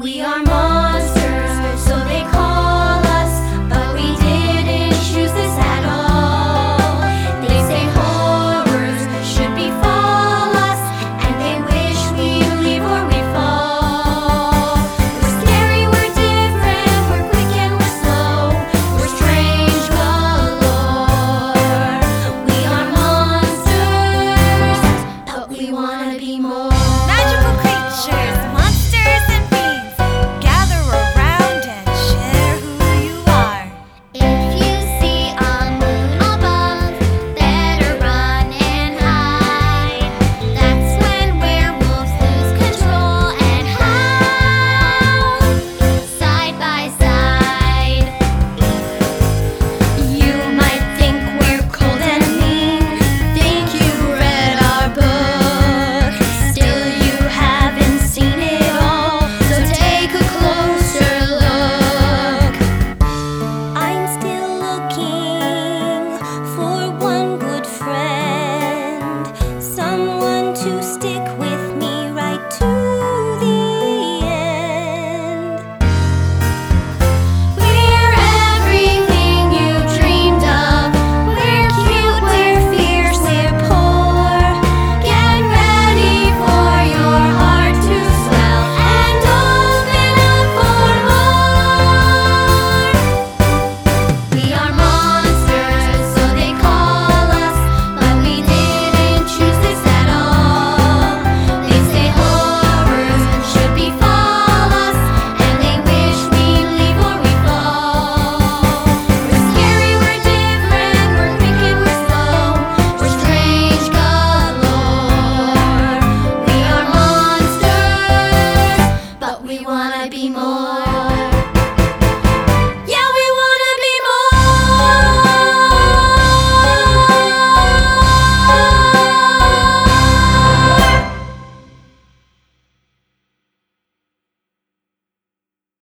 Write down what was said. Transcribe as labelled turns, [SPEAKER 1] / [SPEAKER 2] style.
[SPEAKER 1] We are monsters, so they call us, but we didn't choose this at all. They say horrors should befall us, and they wish we'd leave or we fall. We're scary, we're different, we're quick and we're slow, we're strange galore. We are monsters, but we wanna be more.
[SPEAKER 2] Magical creatures, monsters and fiends, gather around and share who you are.
[SPEAKER 1] If you see a moon above, better run and hide. That's when werewolves lose control and howl side by side. You might think we're cold and mean, think you've read our book. Still, you haven't seen it all, so take a closer look.
[SPEAKER 2] I'm still looking for one good friend, someone to stick with me right to the end.
[SPEAKER 1] We're everything you dreamed of. We're cute, we're fierce, we're poor. Get ready for your heart to swell and open up for more. We are monsters, so they call us, but we didn't choose this at all. They say horrors should befall us, and they wish we'd leave or we fall. We're scary, we're different, we're quick and we're slow, we're strange galore. We are monsters, but we wanna be more.